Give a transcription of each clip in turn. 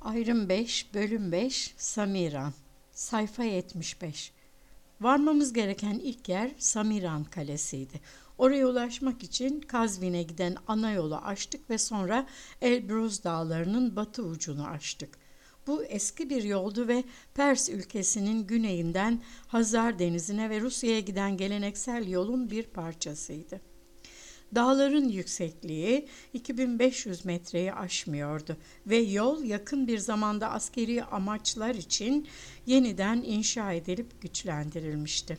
Ayrım 5, Bölüm 5, Samiran. Sayfa 75. Varmamız gereken ilk yer Samiran Kalesi'ydi. Oraya ulaşmak için Kazvin'e giden ana yolu açtık ve sonra Elbruz Dağları'nın batı ucunu açtık. Bu eski bir yoldu ve Pers ülkesinin güneyinden Hazar Denizi'ne ve Rusya'ya giden geleneksel yolun bir parçasıydı. Dağların yüksekliği 2500 metreyi aşmıyordu ve yol yakın bir zamanda askeri amaçlar için yeniden inşa edilip güçlendirilmişti.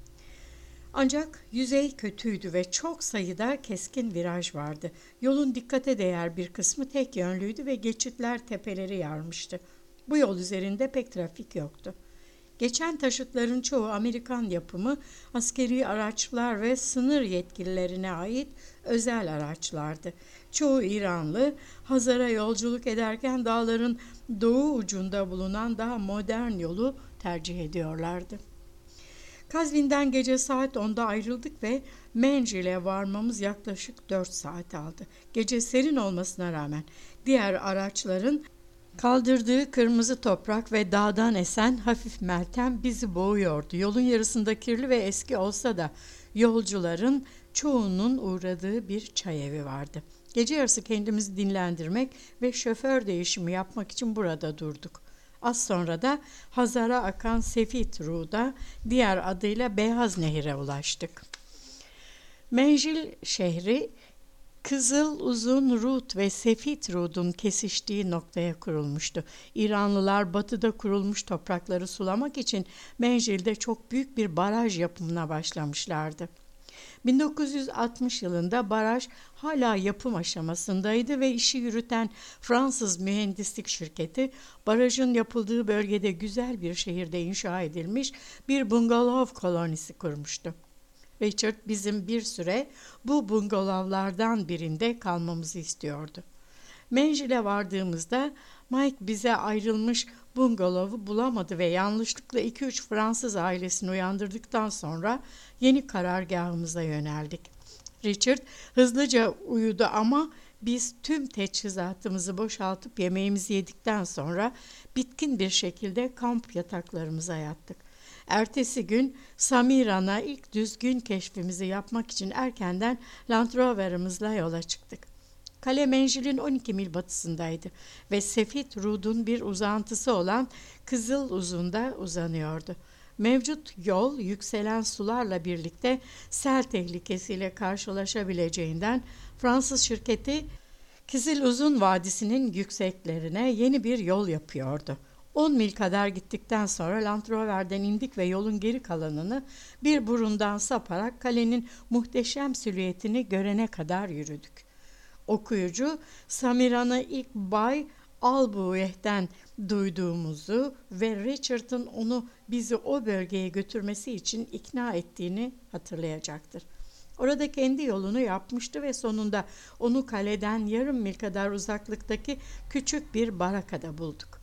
Ancak yüzey kötüydü ve çok sayıda keskin viraj vardı. Yolun dikkate değer bir kısmı tek yönlüydü ve geçitler tepeleri yarmıştı. Bu yol üzerinde pek trafik yoktu. Geçen taşıtların çoğu Amerikan yapımı askeri araçlar ve sınır yetkililerine ait özel araçlardı. Çoğu İranlı, Hazar'a yolculuk ederken dağların doğu ucunda bulunan daha modern yolu tercih ediyorlardı. Kazvin'den gece saat 10'da ayrıldık ve Mencil'e varmamız yaklaşık 4 saat aldı. Gece serin olmasına rağmen diğer araçların kaldırdığı kırmızı toprak ve dağdan esen hafif meltem bizi boğuyordu. Yolun yarısında kirli ve eski olsa da yolcuların çoğunun uğradığı bir çay evi vardı. Gece yarısı kendimizi dinlendirmek ve şoför değişimi yapmak için burada durduk. Az sonra da Hazar'a akan Sefit Ru'da, diğer adıyla Beyaz Nehir'e ulaştık. Mencil şehri Kızıl Uzun Rud ve Sefit Rud'un kesiştiği noktaya kurulmuştu. İranlılar batıda kurulmuş toprakları sulamak için Mencil'de çok büyük bir baraj yapımına başlamışlardı. 1960 yılında baraj hala yapım aşamasındaydı ve işi yürüten Fransız mühendislik şirketi barajın yapıldığı bölgede güzel bir şehirde inşa edilmiş bir bungalov kolonisi kurmuştu. Richard bizim bir süre bu bungalovlardan birinde kalmamızı istiyordu. Mencil'e vardığımızda Mike bize ayrılmış bungalovu bulamadı ve yanlışlıkla 2-3 Fransız ailesini uyandırdıktan sonra yeni karargahımıza yöneldik. Richard hızlıca uyudu ama biz tüm teçhizatımızı boşaltıp yemeğimizi yedikten sonra bitkin bir şekilde kamp yataklarımıza yattık. Ertesi gün Samiran'a ilk düzgün keşfimizi yapmak için erkenden Land Rover'ımızla yola çıktık. Kale Mencil'in 12 mil batısındaydı ve Sefit Rud'un bir uzantısı olan Kızıl Uzun'da uzanıyordu. Mevcut yol yükselen sularla birlikte sel tehlikesiyle karşılaşabileceğinden Fransız şirketi Kızıl Uzun Vadisi'nin yükseklerine yeni bir yol yapıyordu. 10 mil kadar gittikten sonra Land Rover'den indik ve yolun geri kalanını bir burundan saparak kalenin muhteşem silüetini görene kadar yürüdük. Okuyucu, Samiran'ı ilk Bay Albueh'ten duyduğumuzu ve Richard'ın onu bizi o bölgeye götürmesi için ikna ettiğini hatırlayacaktır. Orada kendi yolunu yapmıştı ve sonunda onu kaleden yarım mil kadar uzaklıktaki küçük bir barakada bulduk.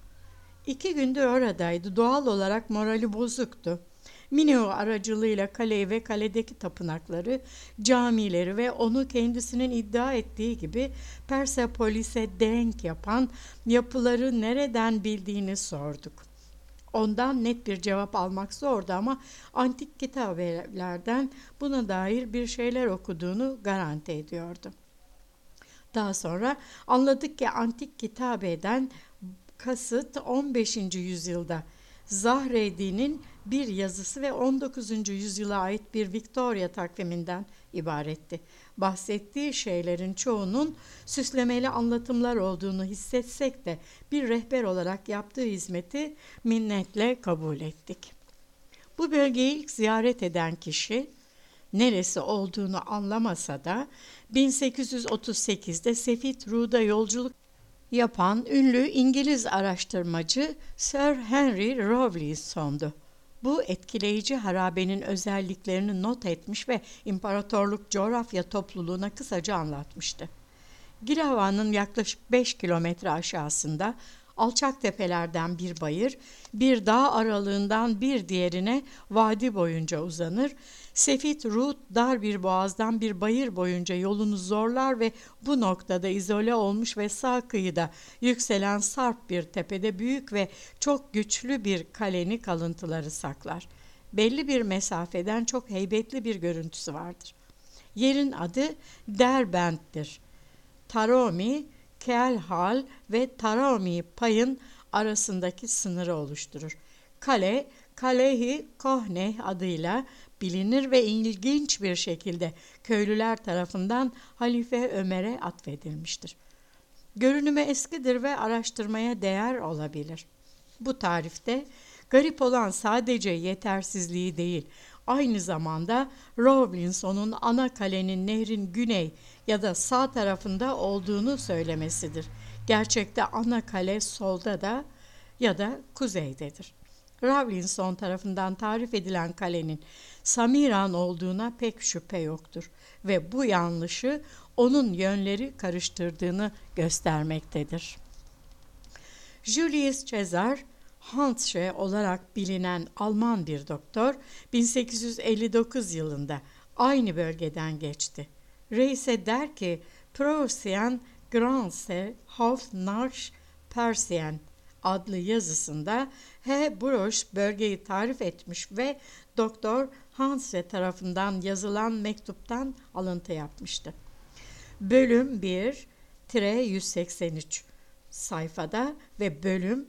2 gündür oradaydı. Doğal olarak morali bozuktu. Mineo aracılığıyla kaleyi ve kaledeki tapınakları, camileri ve onu kendisinin iddia ettiği gibi Persepolis'e denk yapan yapıları nereden bildiğini sorduk. Ondan net bir cevap almak zordu ama antik kitabelerden buna dair bir şeyler okuduğunu garanti ediyordu. Daha sonra anladık ki antik kitabeden kasıt 15. yüzyılda Zahreddin'in bir yazısı ve 19. yüzyıla ait bir Victoria takviminden ibaretti. Bahsettiği şeylerin çoğunun süslemeli anlatımlar olduğunu hissetsek de bir rehber olarak yaptığı hizmeti minnetle kabul ettik. Bu bölgeyi ilk ziyaret eden kişi neresi olduğunu anlamasa da 1838'de Sefit Ru'da yolculuk yapan ünlü İngiliz araştırmacı Sir Henry Rawlinson'du. Bu etkileyici harabenin özelliklerini not etmiş ve imparatorluk coğrafya topluluğuna kısaca anlatmıştı. Girava'nın yaklaşık 5 kilometre aşağısında alçak tepelerden bir bayır, bir dağ aralığından bir diğerine vadi boyunca uzanır, Sefit Ruth dar bir boğazdan bir bayır boyunca yolunu zorlar ve bu noktada izole olmuş ve sağ kıyıda yükselen sarp bir tepede büyük ve çok güçlü bir kalenin kalıntıları saklar. Belli bir mesafeden çok heybetli bir görüntüsü vardır. Yerin adı Derbent'tir. Taromi, Kelhal ve Taromi payın arasındaki sınırı oluşturur. Kale, Kalehi Kohneh adıyla bilinir ve ilginç bir şekilde köylüler tarafından Halife Ömer'e atfedilmiştir. Görünümü eskidir ve araştırmaya değer olabilir. Bu tarifte garip olan sadece yetersizliği değil, aynı zamanda Rawlinson'un ana kalenin nehrin güney ya da sağ tarafında olduğunu söylemesidir. Gerçekte ana kale solda da ya da kuzeydedir. Rawlinson tarafından tarif edilen kalenin Samiran olduğuna pek şüphe yoktur ve bu yanlışı onun yönleri karıştırdığını göstermektedir. Julius Caesar, Hantzsche olarak bilinen Alman bir doktor, 1859 yılında aynı bölgeden geçti. Reis'e der ki, Preußen Granse Hof nach Persien adlı yazısında H. Brosch bölgeyi tarif etmiş ve Doktor Hantzsche tarafından yazılan mektuptan alıntı yapmıştı. Bölüm 1-183 sayfada ve bölüm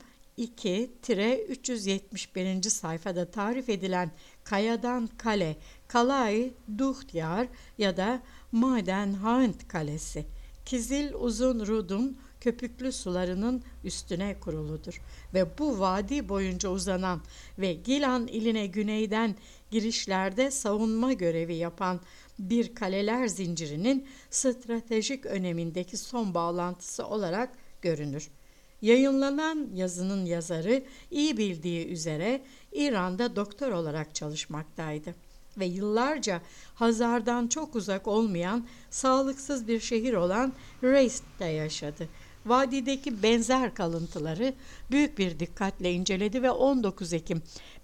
2-371. sayfada tarif edilen Kayadan Kale, Kalay Duhtyar ya da Madenhaint Kalesi, Kizil Uzun Rud'un köpüklü sularının üstüne kuruludur ve bu vadi boyunca uzanan ve Gilan iline güneyden girişlerde savunma görevi yapan bir kaleler zincirinin stratejik önemindeki son bağlantısı olarak görünür. Yayınlanan yazının yazarı iyi bildiği üzere İran'da doktor olarak çalışmaktaydı ve yıllarca Hazar'dan çok uzak olmayan sağlıksız bir şehir olan Reis'te yaşadı. Vadideki benzer kalıntıları büyük bir dikkatle inceledi ve 19 Ekim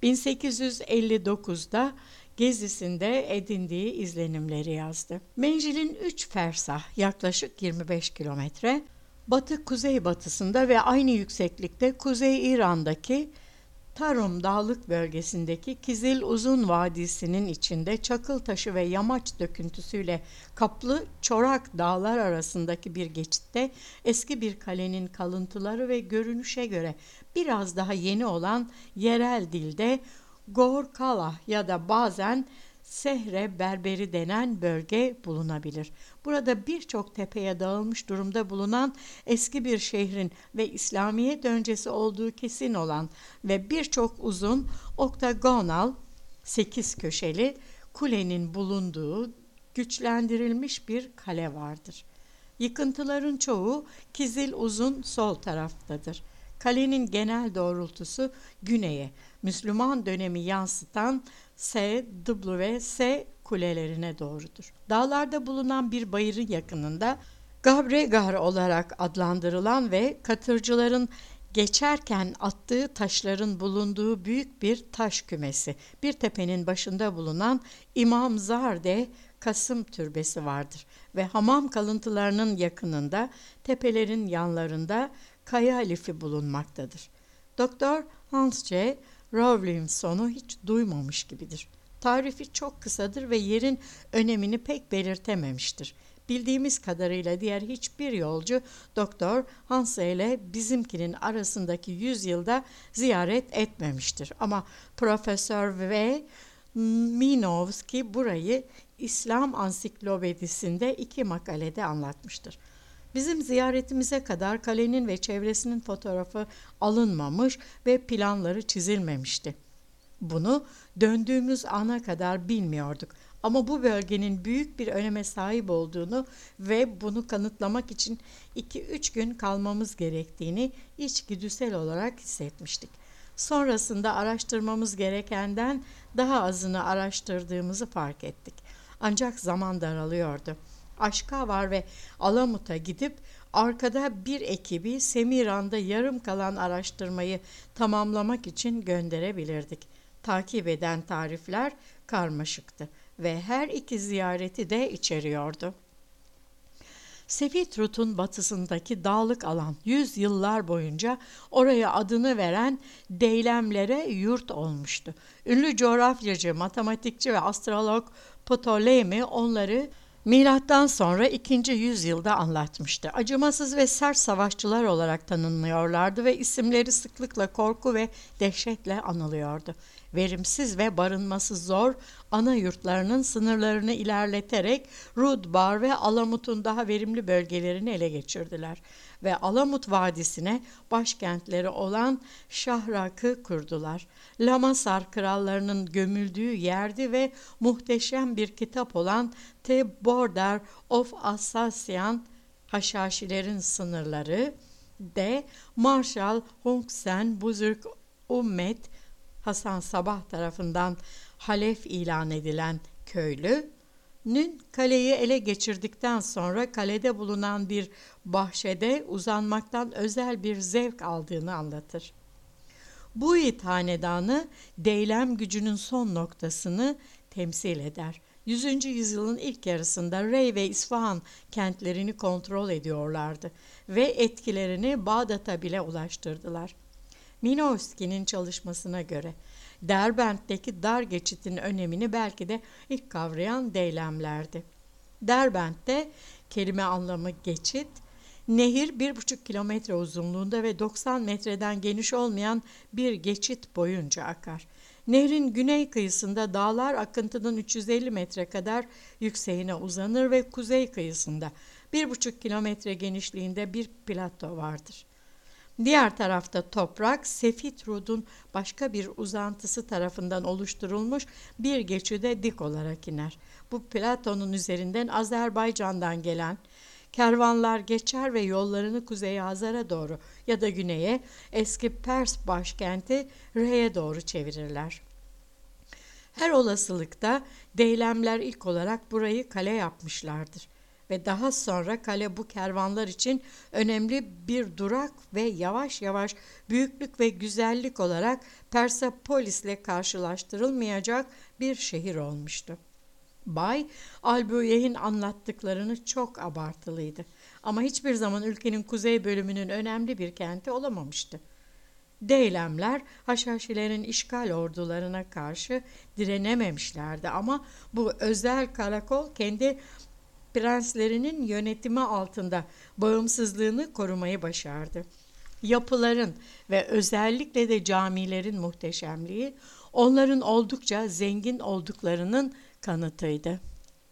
1859'da gezisinde edindiği izlenimleri yazdı. Mencil'in 3 fersah yaklaşık 25 kilometre batı-kuzeybatısında ve aynı yükseklikte Kuzey İran'daki Tarum Dağlık bölgesindeki Kizil Uzun Vadisi'nin içinde çakıl taşı ve yamaç döküntüsüyle kaplı çorak dağlar arasındaki bir geçitte eski bir kalenin kalıntıları ve görünüşe göre biraz daha yeni olan yerel dilde Gorkala ya da bazen Sehre Berberi denen bölge bulunabilir. Burada birçok tepeye dağılmış durumda bulunan eski bir şehrin ve İslamiyet öncesi olduğu kesin olan ve birçok uzun oktagonal 8 köşeli kulenin bulunduğu güçlendirilmiş bir kale vardır. Yıkıntıların çoğu Kizil Uzun sol taraftadır. Kalenin genel doğrultusu güneye, Müslüman dönemi yansıtan SWS kulelerine doğrudur. Dağlarda bulunan bir bayırın yakınında Gabregar olarak adlandırılan ve katırcıların geçerken attığı taşların bulunduğu büyük bir taş kümesi, bir tepenin başında bulunan İmam Zarde Kasım Türbesi vardır ve hamam kalıntılarının yakınında tepelerin yanlarında kaya lifi bulunmaktadır. Doktor Hantzsche Rawlinson'u hiç duymamış gibidir. Tarifi çok kısadır ve yerin önemini pek belirtememiştir. Bildiğimiz kadarıyla diğer hiçbir yolcu Doktor Hantzsche ile bizimkinin arasındaki 100 yılda ziyaret etmemiştir. Ama Profesör V. Minovski burayı İslam Ansiklopedisi'nde 2 makalede anlatmıştır. Bizim ziyaretimize kadar kalenin ve çevresinin fotoğrafı alınmamış ve planları çizilmemişti. Bunu döndüğümüz ana kadar bilmiyorduk ama bu bölgenin büyük bir öneme sahip olduğunu ve bunu kanıtlamak için 2-3 gün kalmamız gerektiğini içgüdüsel olarak hissetmiştik. Sonrasında araştırmamız gerekenden daha azını araştırdığımızı fark ettik. Ancak zaman daralıyordu. Aşkavar ve Alamut'a gidip arkada bir ekibi Semiran'da yarım kalan araştırmayı tamamlamak için gönderebilirdik. Takip eden tarifler karmaşıktı ve her iki ziyareti de içeriyordu. Sefitrut'un batısındaki dağlık alan 100 yıllar boyunca oraya adını veren Deylemlere yurt olmuştu. Ünlü coğrafyacı, matematikçi ve astrolog Ptolemy onları milattan sonra 2. yüzyılda anlatmıştı. Acımasız ve sert savaşçılar olarak tanınıyorlardı ve isimleri sıklıkla korku ve dehşetle anılıyordu. Verimsiz ve barınması zor ana yurtlarının sınırlarını ilerleterek Rudbar ve Alamut'un daha verimli bölgelerini ele geçirdiler ve Alamut Vadisi'ne başkentleri olan Şahrak'ı kurdular. Lamasar krallarının gömüldüğü yerdi ve muhteşem bir kitap olan The Border of Alsatian, Haşhaşilerin sınırları de Marshal Hüseyin Buzurg Ummet Hasan Sabah tarafından halef ilan edilen köylünün kaleyi ele geçirdikten sonra kalede bulunan bir bahçede uzanmaktan özel bir zevk aldığını anlatır. Buyid hanedanı Deylem gücünün son noktasını temsil eder. 100. yüzyılın ilk yarısında Rey ve İsfahan kentlerini kontrol ediyorlardı ve etkilerini Bağdat'a bile ulaştırdılar. Minovski'nin çalışmasına göre Derbent'teki dar geçitin önemini belki de ilk kavrayan Deylemlerdi. Derbent'te kelime anlamı geçit, nehir 1,5 kilometre uzunluğunda ve 90 metreden geniş olmayan bir geçit boyunca akar. Nehrin güney kıyısında dağlar akıntının 350 metre kadar yükseğine uzanır ve kuzey kıyısında 1,5 kilometre genişliğinde bir plato vardır. Diğer tarafta toprak, Sefitrud'un başka bir uzantısı tarafından oluşturulmuş bir geçide dik olarak iner. Bu platonun üzerinden Azerbaycan'dan gelen kervanlar geçer ve yollarını Kuzey Hazar'a doğru ya da güneye, eski Pers başkenti Re'ye doğru çevirirler. Her olasılıkta Deylemler ilk olarak burayı kale yapmışlardır ve daha sonra kale bu kervanlar için önemli bir durak ve yavaş yavaş büyüklük ve güzellik olarak Persepolis'le karşılaştırılmayacak bir şehir olmuştu. Bay Albuyeh'in anlattıklarını çok abartılıydı ama hiçbir zaman ülkenin kuzey bölümünün önemli bir kenti olamamıştı. Deylemler Haşhaşilerin işgal ordularına karşı direnememişlerdi ama bu özel karakol kendi prenslerinin yönetimi altında bağımsızlığını korumayı başardı. Yapıların ve özellikle de camilerin muhteşemliği onların oldukça zengin olduklarının kanıtıydı.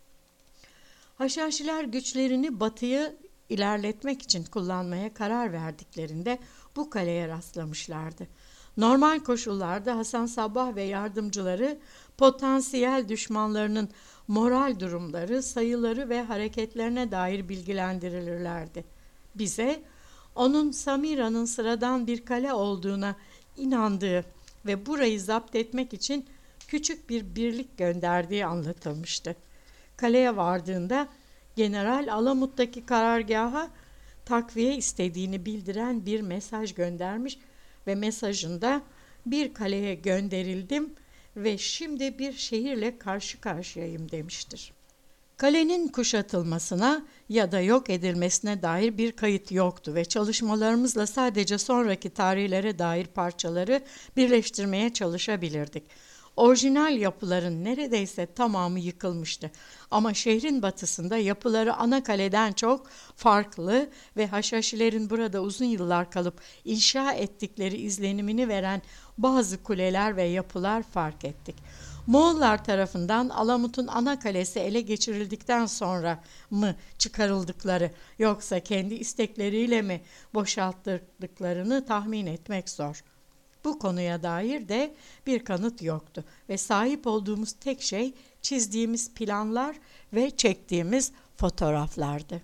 Haşhaşiler güçlerini batıya ilerletmek için kullanmaya karar verdiklerinde bu kaleye rastlamışlardı. Normal koşullarda Hasan Sabbah ve yardımcıları potansiyel düşmanlarının moral durumları, sayıları ve hareketlerine dair bilgilendirilirlerdi. Bize onun Samira'nın sıradan bir kale olduğuna inandığı ve burayı zapt etmek için küçük bir birlik gönderdiği anlatılmıştı. Kaleye vardığında General Alamut'taki karargaha takviye istediğini bildiren bir mesaj göndermiş ve mesajında bir kaleye gönderildim ve şimdi bir şehirle karşı karşıyayım demiştir. Kalenin kuşatılmasına ya da yok edilmesine dair bir kayıt yoktu ve çalışmalarımızla sadece sonraki tarihlere dair parçaları birleştirmeye çalışabilirdik. Orijinal yapıların neredeyse tamamı yıkılmıştı ama şehrin batısında yapıları ana kaleden çok farklı ve Haşhaşilerin burada uzun yıllar kalıp inşa ettikleri izlenimini veren bazı kuleler ve yapılar fark ettik. Moğollar tarafından Alamut'un ana kalesi ele geçirildikten sonra mı çıkarıldıkları yoksa kendi istekleriyle mi boşalttıklarını tahmin etmek zor. Bu konuya dair de bir kanıt yoktu ve sahip olduğumuz tek şey çizdiğimiz planlar ve çektiğimiz fotoğraflardı.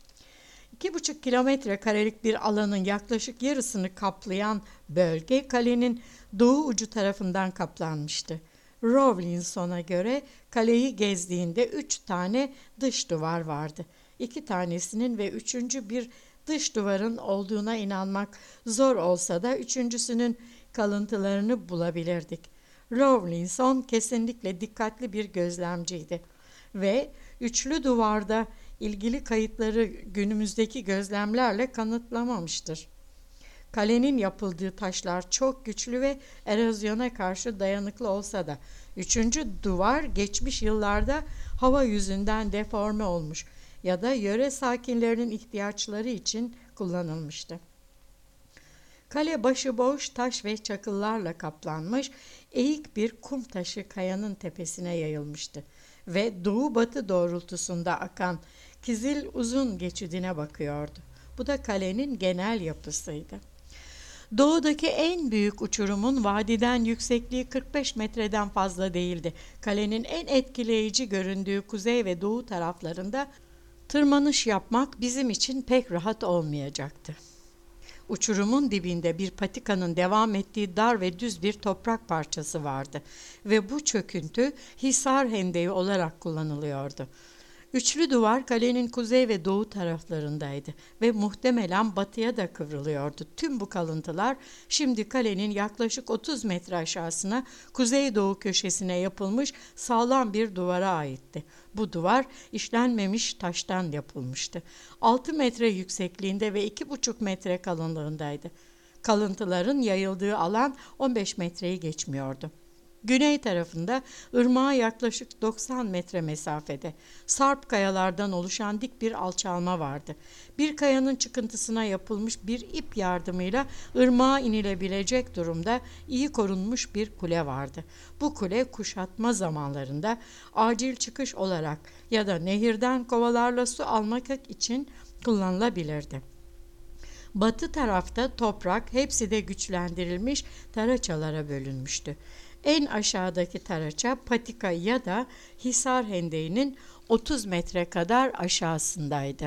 2,5 kilometre karelik bir alanın yaklaşık yarısını kaplayan bölge kalenin doğu ucu tarafından kaplanmıştı. Rawlinson'a göre kaleyi gezdiğinde 3 tane dış duvar vardı. 2 tanesinin ve 3. bir dış duvarın olduğuna inanmak zor olsa da 3.'sünün kalıntılarını bulabilirdik. Rawlinson kesinlikle dikkatli bir gözlemciydi ve üçlü duvarda ilgili kayıtları günümüzdeki gözlemlerle kanıtlamamıştır. Kalenin yapıldığı taşlar çok güçlü ve erozyona karşı dayanıklı olsa da üçüncü duvar geçmiş yıllarda hava yüzünden deforme olmuş ya da yöre sakinlerinin ihtiyaçları için kullanılmıştı. Kale başıboş taş ve çakıllarla kaplanmış, eğik bir kum taşı kayanın tepesine yayılmıştı ve doğu-batı doğrultusunda akan Kizil Uzun geçidine bakıyordu. Bu da kalenin genel yapısıydı. Doğudaki en büyük uçurumun vadiden yüksekliği 45 metreden fazla değildi. Kalenin en etkileyici göründüğü kuzey ve doğu taraflarında tırmanış yapmak bizim için pek rahat olmayacaktı. Uçurumun dibinde bir patikanın devam ettiği dar ve düz bir toprak parçası vardı ve bu çöküntü Hisar Hendeği olarak kullanılıyordu. Üçlü duvar kalenin kuzey ve doğu taraflarındaydı ve muhtemelen batıya da kıvrılıyordu. Tüm bu kalıntılar şimdi kalenin yaklaşık 30 metre aşağısına kuzeydoğu köşesine yapılmış sağlam bir duvara aitti. Bu duvar işlenmemiş taştan yapılmıştı. 6 metre yüksekliğinde ve 2,5 metre kalınlığındaydı. Kalıntıların yayıldığı alan 15 metreyi geçmiyordu. Güney tarafında ırmağa yaklaşık 90 metre mesafede sarp kayalardan oluşan dik bir alçalma vardı. Bir kayanın çıkıntısına yapılmış bir ip yardımıyla ırmağa inilebilecek durumda iyi korunmuş bir kule vardı. Bu kule kuşatma zamanlarında acil çıkış olarak ya da nehirden kovalarla su almak için kullanılabilirdi. Batı tarafta toprak hepsi de güçlendirilmiş taraçalara bölünmüştü. En aşağıdaki taraça patika ya da Hisar Hendeği'nin 30 metre kadar aşağısındaydı.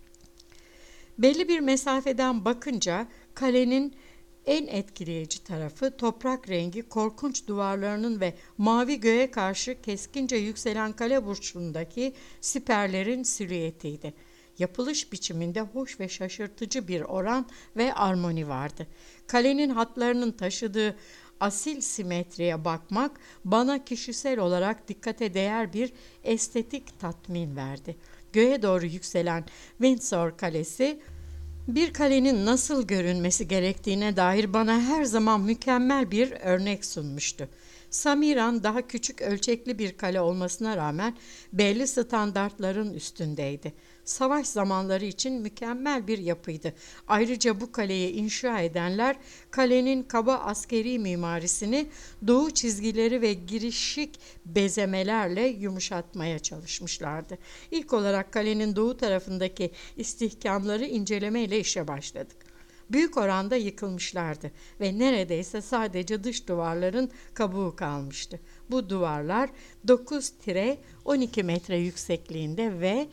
Belli bir mesafeden bakınca kalenin en etkileyici tarafı toprak rengi korkunç duvarlarının ve mavi göğe karşı keskince yükselen kale burçluğundaki siperlerin silüetiydi. Yapılış biçiminde hoş ve şaşırtıcı bir oran ve armoni vardı. Kalenin hatlarının taşıdığı asil simetriye bakmak bana kişisel olarak dikkate değer bir estetik tatmin verdi. Göğe doğru yükselen Windsor Kalesi, bir kalenin nasıl görünmesi gerektiğine dair bana her zaman mükemmel bir örnek sunmuştu. Samiran daha küçük ölçekli bir kale olmasına rağmen belli standartların üstündeydi. Savaş zamanları için mükemmel bir yapıydı. Ayrıca bu kaleyi inşa edenler kalenin kaba askeri mimarisini doğu çizgileri ve girişik bezemelerle yumuşatmaya çalışmışlardı. İlk olarak kalenin doğu tarafındaki istihkamları incelemeyle işe başladık. Büyük oranda yıkılmışlardı ve neredeyse sadece dış duvarların kabuğu kalmıştı. Bu duvarlar 9-12 metre yüksekliğinde ve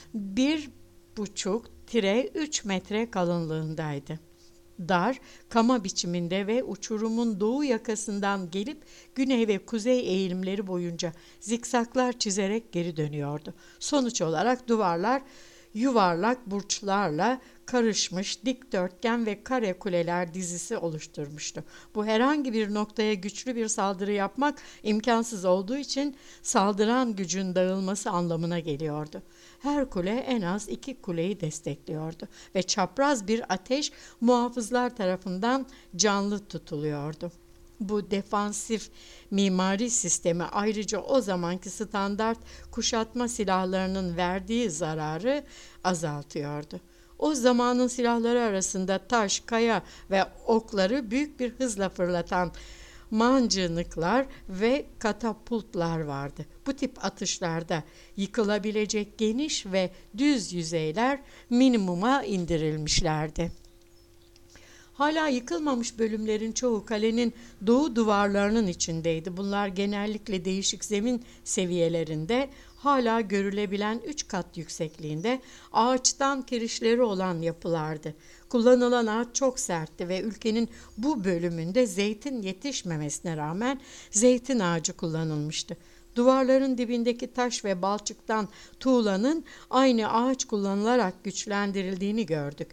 1,5-3 metre kalınlığındaydı. Dar, kama biçiminde ve uçurumun doğu yakasından gelip güney ve kuzey eğilimleri boyunca zikzaklar çizerek geri dönüyordu. Sonuç olarak duvarlar yuvarlak burçlarla karışmış dikdörtgen ve kare kuleler dizisi oluşturmuştu. Bu herhangi bir noktaya güçlü bir saldırı yapmak imkansız olduğu için saldıran gücün dağılması anlamına geliyordu. Her kule en az 2 kuleyi destekliyordu ve çapraz bir ateş muhafızlar tarafından canlı tutuluyordu. Bu defansif mimari sistemi ayrıca o zamanki standart kuşatma silahlarının verdiği zararı azaltıyordu. O zamanın silahları arasında taş, kaya ve okları büyük bir hızla fırlatan mancınıklar ve katapultlar vardı. Bu tip atışlarda yıkılabilecek geniş ve düz yüzeyler minimuma indirilmişlerdi. Hala yıkılmamış bölümlerin çoğu kalenin doğu duvarlarının içindeydi. Bunlar genellikle değişik zemin seviyelerinde, hala görülebilen 3 kat yüksekliğinde ağaçtan kirişleri olan yapılardı. Kullanılan ağaç çok sertti ve ülkenin bu bölümünde zeytin yetişmemesine rağmen zeytin ağacı kullanılmıştı. Duvarların dibindeki taş ve balçıktan tuğlanın aynı ağaç kullanılarak güçlendirildiğini gördük.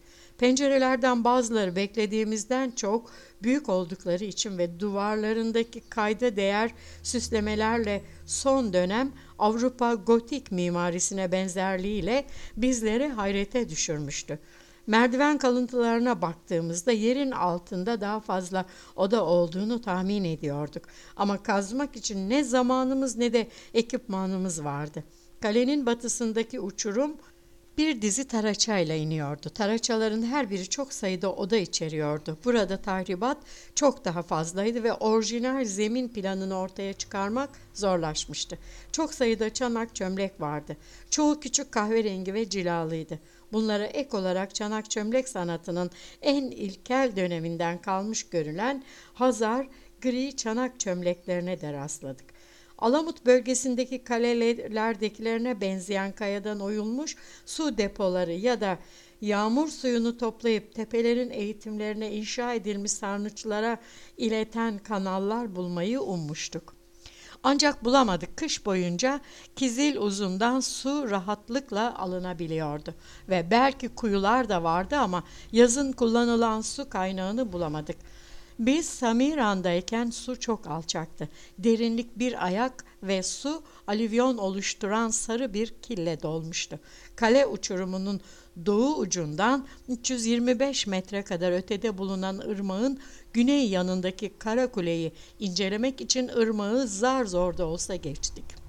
Pencerelerden bazıları beklediğimizden çok büyük oldukları için ve duvarlarındaki kayda değer süslemelerle son dönem Avrupa gotik mimarisine benzerliğiyle bizleri hayrete düşürmüştü. Merdiven kalıntılarına baktığımızda yerin altında daha fazla oda olduğunu tahmin ediyorduk. Ama kazmak için ne zamanımız ne de ekipmanımız vardı. Kalenin batısındaki uçurum bir dizi taraçayla iniyordu. Taraçaların her biri çok sayıda oda içeriyordu. Burada tahribat çok daha fazlaydı ve orijinal zemin planını ortaya çıkarmak zorlaşmıştı. Çok sayıda çanak çömlek vardı. Çoğu küçük kahverengi ve cilalıydı. Bunlara ek olarak çanak çömlek sanatının en ilkel döneminden kalmış görülen Hazar gri çanak çömleklerine de rastladık. Alamut bölgesindeki kalelerdekilerine benzeyen kayadan oyulmuş su depoları ya da yağmur suyunu toplayıp tepelerin eğitimlerine inşa edilmiş sarnıçlara ileten kanallar bulmayı ummuştuk. Ancak bulamadık. Kış boyunca Kizil Uzun'dan su rahatlıkla alınabiliyordu ve belki kuyular da vardı ama yazın kullanılan su kaynağını bulamadık. Biz Samiran'dayken su çok alçaktı. Derinlik bir ayak ve su alüvyon oluşturan sarı bir kille dolmuştu. Kale uçurumunun doğu ucundan 325 metre kadar ötede bulunan ırmağın güney yanındaki kara kuleyi incelemek için ırmağı zar zor da olsa geçtik.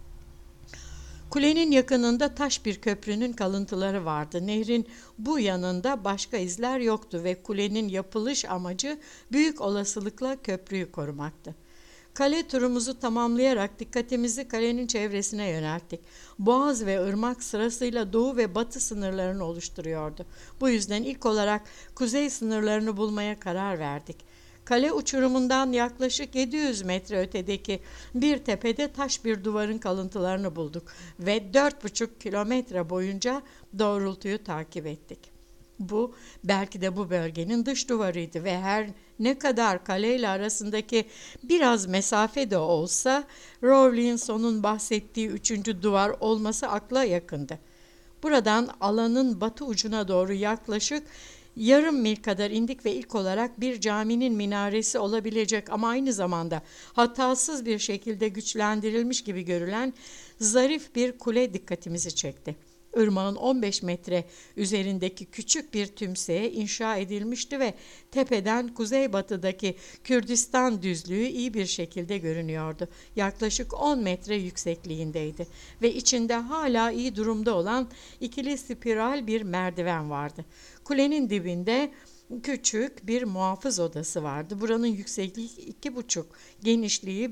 Kulenin yakınında taş bir köprünün kalıntıları vardı. Nehrin bu yanında başka izler yoktu ve kulenin yapılış amacı büyük olasılıkla köprüyü korumaktı. Kale turumuzu tamamlayarak dikkatimizi kalenin çevresine yönelttik. Boğaz ve ırmak sırasıyla doğu ve batı sınırlarını oluşturuyordu. Bu yüzden ilk olarak kuzey sınırlarını bulmaya karar verdik. Kale uçurumundan yaklaşık 700 metre ötedeki bir tepede taş bir duvarın kalıntılarını bulduk ve 4,5 kilometre boyunca doğrultuyu takip ettik. Bu belki de bu bölgenin dış duvarıydı ve her ne kadar kaleyle arasındaki biraz mesafe de olsa Rawlinson'un bahsettiği 3. duvar olması akla yakındı. Buradan alanın batı ucuna doğru yaklaşık yarım mil kadar indik ve ilk olarak bir caminin minaresi olabilecek ama aynı zamanda hatasız bir şekilde güçlendirilmiş gibi görülen zarif bir kule dikkatimizi çekti. Irmağın 15 metre üzerindeki küçük bir tümseye inşa edilmişti ve tepeden kuzeybatıdaki Kürdistan düzlüğü iyi bir şekilde görünüyordu. Yaklaşık 10 metre yüksekliğindeydi ve içinde hala iyi durumda olan ikili spiral bir merdiven vardı. Kulenin dibinde küçük bir muhafız odası vardı. Buranın yüksekliği 2,5, genişliği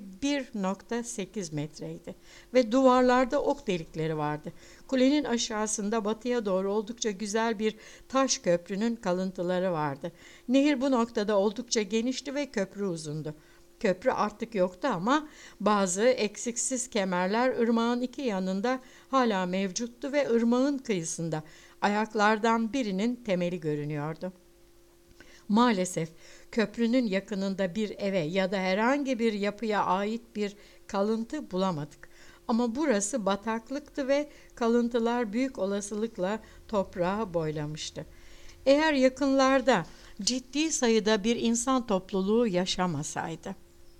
1,8 metreydi ve duvarlarda ok delikleri vardı. Kulenin aşağısında batıya doğru oldukça güzel bir taş köprünün kalıntıları vardı. Nehir bu noktada oldukça genişti ve köprü uzundu. Köprü artık yoktu ama bazı eksiksiz kemerler ırmağın iki yanında hala mevcuttu ve ırmağın kıyısında ayaklardan birinin temeli görünüyordu. Maalesef köprünün yakınında bir eve ya da herhangi bir yapıya ait bir kalıntı bulamadık. Ama burası bataklıktı ve kalıntılar büyük olasılıkla toprağa boylamıştı. Eğer yakınlarda ciddi sayıda bir insan topluluğu yaşamasaydı,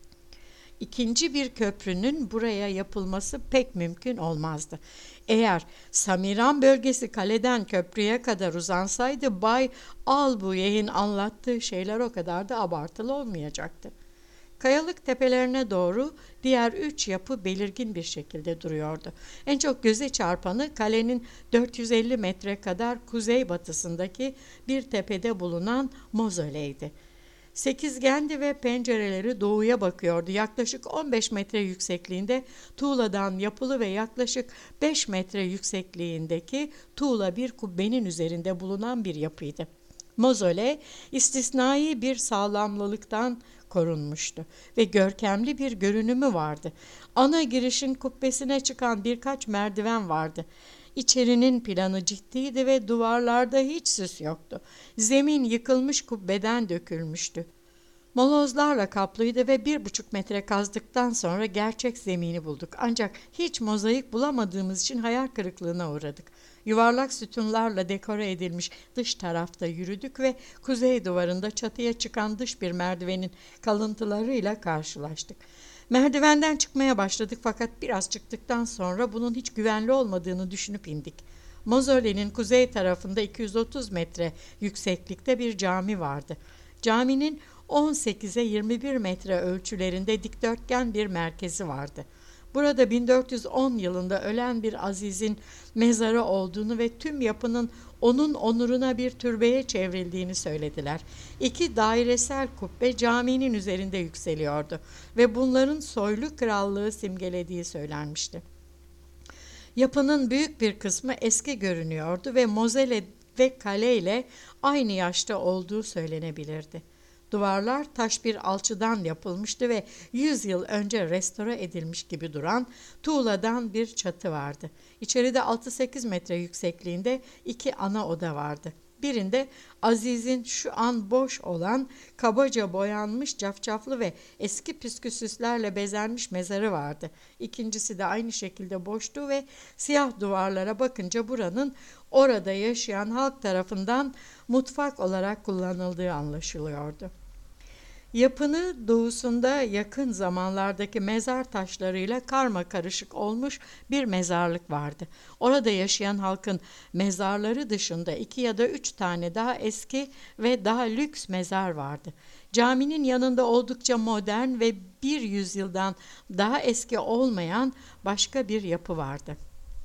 İkinci bir köprünün buraya yapılması pek mümkün olmazdı. Eğer Samiran bölgesi kaleden köprüye kadar uzansaydı Bay Albuyeh'in anlattığı şeyler o kadar da abartılı olmayacaktı. Kayalık tepelerine doğru diğer 3 yapı belirgin bir şekilde duruyordu. En çok göze çarpanı kalenin 450 metre kadar kuzeybatısındaki bir tepede bulunan mozoleydi. Sekizgendi ve pencereleri doğuya bakıyordu. Yaklaşık 15 metre yüksekliğinde tuğladan yapılı ve yaklaşık 5 metre yüksekliğindeki tuğla bir kubbenin üzerinde bulunan bir yapıydı. Mozole istisnai bir sağlamlılıktan korunmuştu ve görkemli bir görünümü vardı. Ana girişin kubbesine çıkan birkaç merdiven vardı. İçerinin planı ciddiydi ve duvarlarda hiç süs yoktu. Zemin yıkılmış kubbeden dökülmüştü. Molozlarla kaplıydı ve 1,5 metre kazdıktan sonra gerçek zemini bulduk. Ancak hiç mozaik bulamadığımız için hayal kırıklığına uğradık. Yuvarlak sütunlarla dekore edilmiş dış tarafta yürüdük ve kuzey duvarında çatıya çıkan dış bir merdivenin kalıntılarıyla karşılaştık. Merdivenden çıkmaya başladık fakat biraz çıktıktan sonra bunun hiç güvenli olmadığını düşünüp indik. Mozole'nin kuzey tarafında 230 metre yükseklikte bir cami vardı. Caminin 18'e 21 metre ölçülerinde dikdörtgen bir merkezi vardı. Burada 1410 yılında ölen bir azizin mezarı olduğunu ve tüm yapının onun onuruna bir türbeye çevrildiğini söylediler. 2 dairesel kubbe caminin üzerinde yükseliyordu ve bunların soylu krallığı simgelediği söylenmişti. Yapının büyük bir kısmı eski görünüyordu ve mozele ve kale ile aynı yaşta olduğu söylenebilirdi. Duvarlar taş bir alçıdan yapılmıştı ve 100 yıl önce restore edilmiş gibi duran tuğladan bir çatı vardı. İçeride 6-8 metre yüksekliğinde 2 ana oda vardı. Birinde Aziz'in şu an boş olan kabaca boyanmış cafcaflı ve eski püsküsüslerle bezenmiş mezarı vardı. İkincisi de aynı şekilde boştu ve siyah duvarlara bakınca buranın orada yaşayan halk tarafından mutfak olarak kullanıldığı anlaşılıyordu. Yapının doğusunda yakın zamanlardaki mezar taşlarıyla karma karışık olmuş bir mezarlık vardı. Orada yaşayan halkın mezarları dışında 2 ya da 3 tane daha eski ve daha lüks mezar vardı. Caminin yanında oldukça modern ve bir yüzyıldan daha eski olmayan başka bir yapı vardı.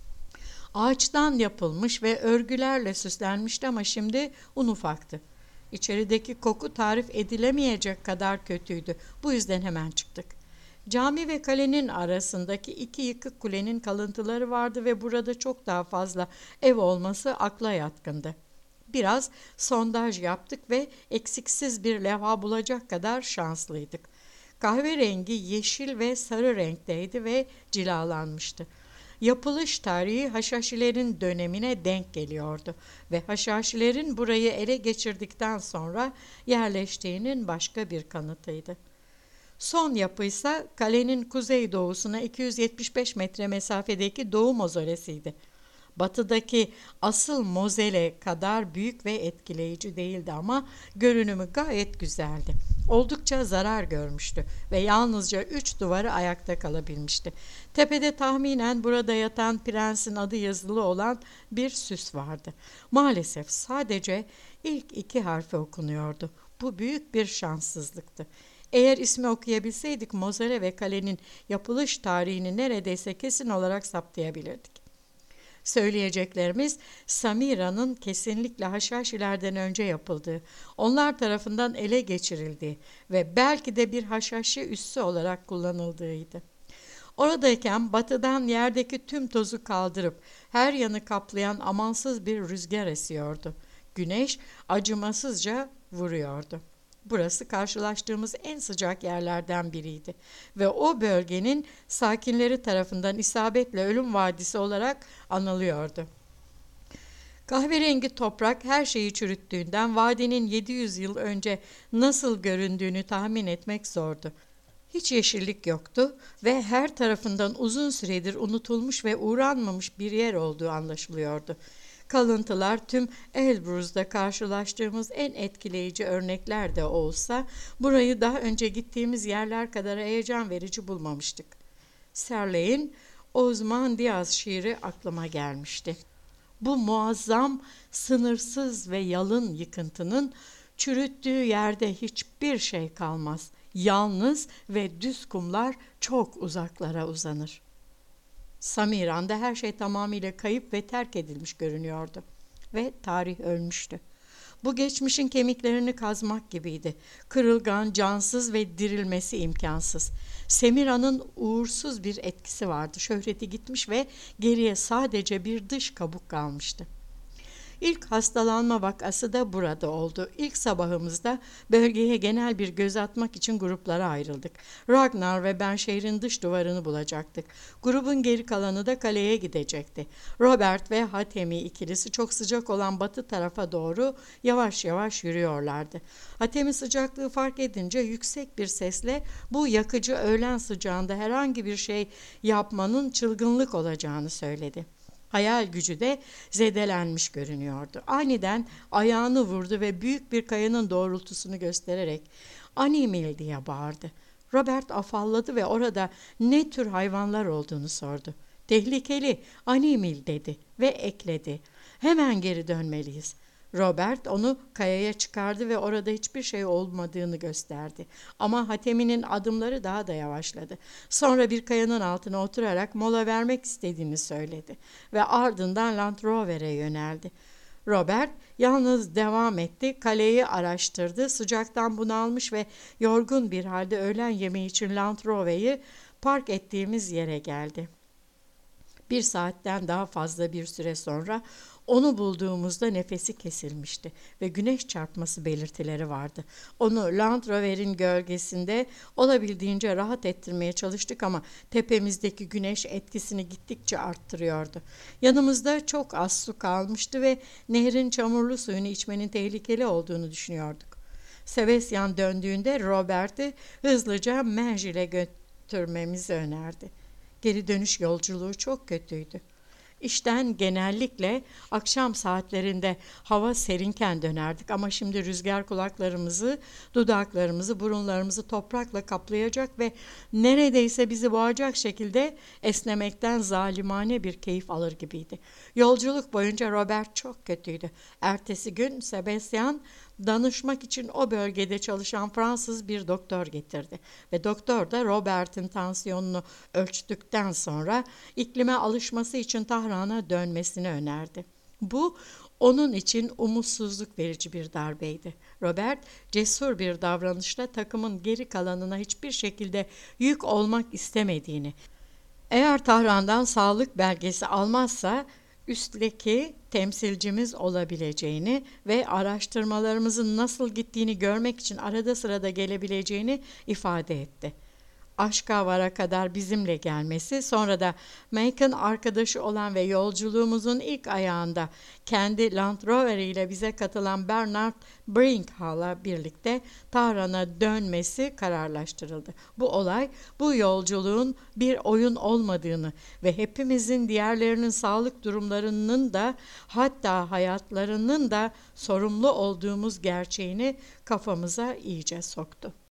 Ağaçtan yapılmış ve örgülerle süslenmişti ama şimdi un ufaktı. İçerideki koku tarif edilemeyecek kadar kötüydü. Bu yüzden hemen çıktık. Cami ve kalenin arasındaki 2 yıkık kulenin kalıntıları vardı ve burada çok daha fazla ev olması akla yatkındı. Biraz sondaj yaptık ve eksiksiz bir levha bulacak kadar şanslıydık. Kahverengi, yeşil ve sarı renkteydi ve cilalanmıştı. Yapılış tarihi Haşhaşilerin dönemine denk geliyordu ve Haşhaşilerin burayı ele geçirdikten sonra yerleştiğinin başka bir kanıtıydı. Son yapıysa kalenin kuzeydoğusuna 275 metre mesafedeki Doğu Mozolesi'ydi. Batıdaki asıl mozele kadar büyük ve etkileyici değildi ama görünümü gayet güzeldi. Oldukça zarar görmüştü ve yalnızca 3 duvarı ayakta kalabilmişti. Tepede tahminen burada yatan prensin adı yazılı olan bir süs vardı. Maalesef sadece ilk 2 harfi okunuyordu. Bu büyük bir şanssızlıktı. Eğer ismi okuyabilseydik mozele ve kalenin yapılış tarihini neredeyse kesin olarak saptayabilirdik. Söyleyeceklerimiz Samira'nın kesinlikle Haşhaşilerden önce yapıldığı, onlar tarafından ele geçirildiği ve belki de bir Haşhaşi üssü olarak kullanıldığıydı. Oradayken batıdan yerdeki tüm tozu kaldırıp her yanı kaplayan amansız bir rüzgar esiyordu. Güneş acımasızca vuruyordu. Burası karşılaştığımız en sıcak yerlerden biriydi ve o bölgenin sakinleri tarafından isabetle ölüm vadisi olarak anılıyordu. Kahverengi toprak her şeyi çürüttüğünden vadinin 700 yıl önce nasıl göründüğünü tahmin etmek zordu. Hiç yeşillik yoktu ve her tarafından uzun süredir unutulmuş ve uğranmamış bir yer olduğu anlaşılıyordu. Kalıntılar tüm Elbruz'da karşılaştığımız en etkileyici örnekler de olsa burayı daha önce gittiğimiz yerler kadar heyecan verici bulmamıştık. Serley'in Ozymandias şiiri aklıma gelmişti. Bu muazzam, sınırsız ve yalın yıkıntının çürüttüğü yerde hiçbir şey kalmaz. Yalnız ve düz kumlar çok uzaklara uzanır. Samiran'da her şey tamamıyla kayıp ve terk edilmiş görünüyordu. Ve tarih ölmüştü. Bu geçmişin kemiklerini kazmak gibiydi. Kırılgan, cansız ve dirilmesi imkansız. Semira'nın uğursuz bir etkisi vardı. Şöhreti gitmiş ve geriye sadece bir dış kabuk kalmıştı. İlk hastalanma vakası da burada oldu. İlk sabahımızda bölgeye genel bir göz atmak için gruplara ayrıldık. Ragnar ve ben şehrin dış duvarını bulacaktık. Grubun geri kalanı da kaleye gidecekti. Robert ve Hatemi ikilisi çok sıcak olan batı tarafa doğru yavaş yavaş yürüyorlardı. Hatemi sıcaklığı fark edince yüksek bir sesle bu yakıcı öğlen sıcağında herhangi bir şey yapmanın çılgınlık olacağını söyledi. Hayal gücü de zedelenmiş görünüyordu. Aniden ayağını vurdu ve büyük bir kayanın doğrultusunu göstererek "Animil" diye bağırdı. Robert afalladı ve orada ne tür hayvanlar olduğunu sordu. "Tehlikeli, animil" dedi ve ekledi. "Hemen geri dönmeliyiz." Robert onu kayaya çıkardı ve orada hiçbir şey olmadığını gösterdi. Ama Hatemi'nin adımları daha da yavaşladı. Sonra bir kayanın altına oturarak mola vermek istediğini söyledi ve ardından Land Rover'e yöneldi. Robert yalnız devam etti, kaleyi araştırdı, sıcaktan bunalmış ve yorgun bir halde öğlen yemeği için Land Rover'ı park ettiğimiz yere geldi. 1 saatten daha fazla bir süre sonra onu bulduğumuzda nefesi kesilmişti ve güneş çarpması belirtileri vardı. Onu Land Rover'in gölgesinde olabildiğince rahat ettirmeye çalıştık ama tepemizdeki güneş etkisini gittikçe arttırıyordu. Yanımızda çok az su kalmıştı ve nehrin çamurlu suyunu içmenin tehlikeli olduğunu düşünüyorduk. Sebastian döndüğünde Robert'i hızlıca Menjil'e götürmemizi önerdi. Geri dönüş yolculuğu çok kötüydü. İşten genellikle akşam saatlerinde hava serinken dönerdik ama şimdi rüzgar kulaklarımızı, dudaklarımızı, burunlarımızı toprakla kaplayacak ve neredeyse bizi boğacak şekilde esnemekten zalimane bir keyif alır gibiydi. Yolculuk boyunca Robert çok kötüydü. Ertesi gün Sebastian danışmak için o bölgede çalışan Fransız bir doktor getirdi ve doktor da Robert'in tansiyonunu ölçtükten sonra iklime alışması için Tahran'a dönmesini önerdi. Bu onun için umutsuzluk verici bir darbeydi. Robert cesur bir davranışla takımın geri kalanına hiçbir şekilde yük olmak istemediğini, eğer Tahran'dan sağlık belgesi almazsa üstteki temsilcimiz olabileceğini ve araştırmalarımızın nasıl gittiğini görmek için arada sırada gelebileceğini ifade etti. Aşkavar'a kadar bizimle gelmesi, sonra da Macon arkadaşı olan ve yolculuğumuzun ilk ayağında kendi Land Rover ile bize katılan Bernard Brinkhall'la birlikte Tahran'a dönmesi kararlaştırıldı. Bu olay, bu yolculuğun bir oyun olmadığını ve hepimizin diğerlerinin sağlık durumlarının da hatta hayatlarının da sorumlu olduğumuz gerçeğini kafamıza iyice soktu.